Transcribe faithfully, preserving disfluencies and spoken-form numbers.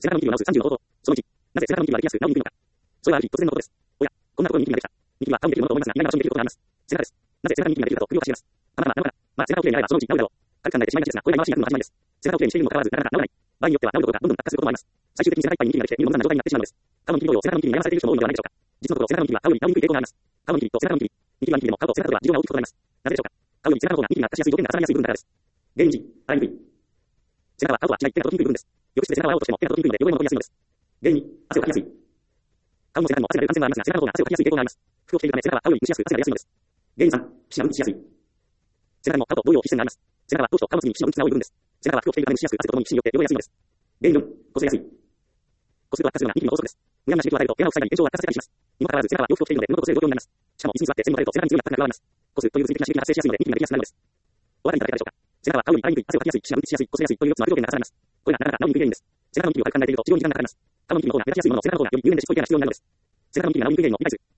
背中のニキビを直すさんじゅうの方法。そのいち、なぜ背中のニキビはできやすく治りにくいのか。それはある日突然のことです。おや、こんなところにニキビができた。ニキビは顔にできるものと思いますが、意外な場所にできることがあります。背中です。なぜ背中にニキビができるかと首をかしげます。まあまあまあ、なるほど。まあ、背中をきれいに洗えばそのうち治るだろう。軽く考えてしまいがちですが、これが今しになるのが始まりです。背中をきれいにしているにもかかわらず、なかなか治らない。場合によっては治ることがどんどん悪化することもあります。最終的に背中いっぱいにニキビができて、見るものな状態になってしまうのです。顔のニキビ同様、背中のニキビに悩まされている人も多いのではないでしょうか。実のところ、背中のニキビは顔より治りにくい傾向があります。顔のニキビと背中のニキビ。ニキビはニキビでも顔と背中では事情が大きく異なります。なぜでしょうか。顔より背中の方がニキビが悪化しやすい条件が重なりやすい部分だからです。原因いち、洗いにくい。背中は顔とは違い手が届きにくい部分です。浴室で背中を洗おうとしても手が届きにくいので汚れも残りやすいのです。原因に、汗をかきやすい。顔の背中にも汗が出る感染はありますが、背中の方が汗をかきやすい傾向があります。服を着ているため背中は顔より蒸しやすく汗が出やすいのです。原因さん、皮脂が分泌しやすい。背中にも顔と同様皮脂腺があります。背中は頭皮と顔の次に皮脂の分泌が多い部分です。背中は服を着ているため蒸しやすく汗とともに皮脂によって汚れやすいのです。原因よん、こすれやすい。こすると悪化するのがニキビの法則です。無駄な刺激を与えると毛穴を塞いだり炎症を悪化させたりします。にもかかわらず背中は洋服を着ているので布とこすれる状況になります。しかも椅子に座って線を垂れると背中に強い圧迫が加わります。こするという物理的な刺激が発生しやすいのでニキビができやすくなるのです。お分かりいただけたでしょうか。背中は顔より洗いにくい、汗をかきやすい、皮脂が分泌しやすい、こすれやすいというよっつの悪条件が重なります。これがなかなか治りにくい原因です。背中のニキビを軽く考えていると治療に時間がかかります。顔のニキビの方が目立ちやすいものを背中の方がより有名でしっこり系な必要になるのです。背中のニキビが治りにくい原因を理解する。